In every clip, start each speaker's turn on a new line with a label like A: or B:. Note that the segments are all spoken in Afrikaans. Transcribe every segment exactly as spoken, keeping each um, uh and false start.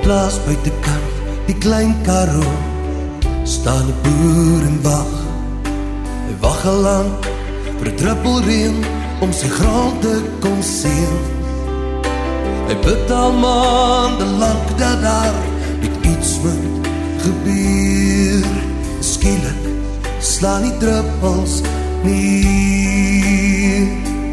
A: plaas buitekant, die klein Karoo, staan 'n boer en wag. Hy wag al lank vir 'n druppel reën om sy grond te kon seën. Hy bid al maande lank dat daar net iets moet gebeur. Skielik slaan die druppels neer.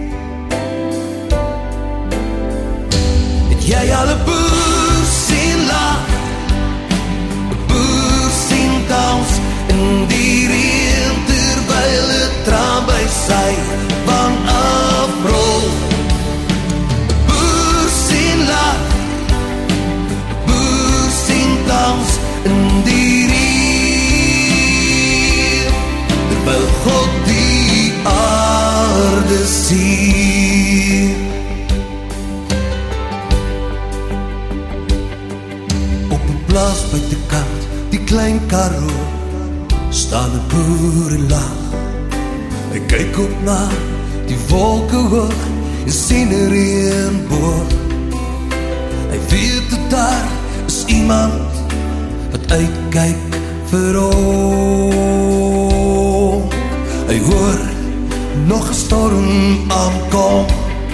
A: Het jy al 'n boer sien lag, 'n boer sien dans in die reën terwyl 'n traan by sy wang afrol? 'n Boer sien lag, 'n boer sien dans in die reën terwyl God die aarde sien. Op 'n plaas buitekant, die klein Karoo, staan 'n boer en lag. Hy kyk op na die wolke hoog en sien 'n reënboog. Hy weet dat daar is iemand wat uitkyk vir hom. Hy hoor nog 'n storm aankom.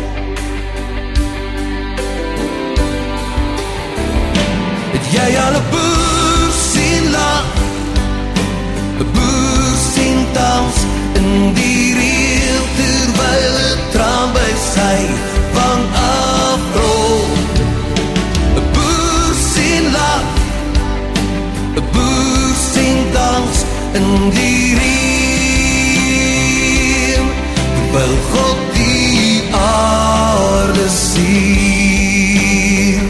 A: Het jy al 'n boer sien lag, 'n boer sien dans in die reën terwyl 'n traan by sy wang afrol? 'n Boer sien lag, 'n boer sien dans in die reën terwyl God die aarde sien.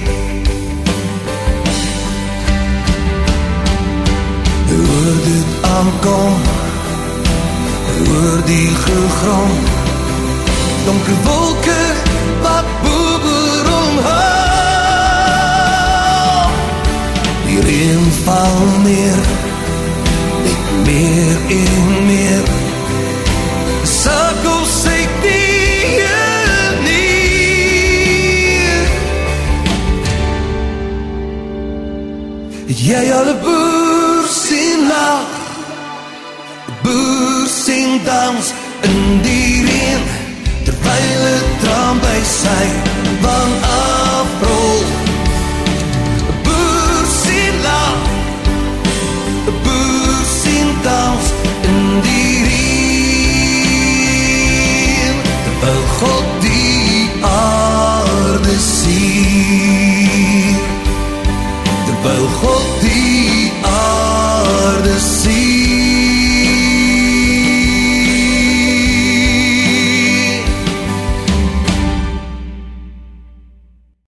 A: Hoor dit aankom, hoor die gegrom, donker wolke wat boeber omhou. Die reën val neer, net meer en meer, sukkel sy die neer. Het jy al 'n boer sien lag, 'n boer sien dans in die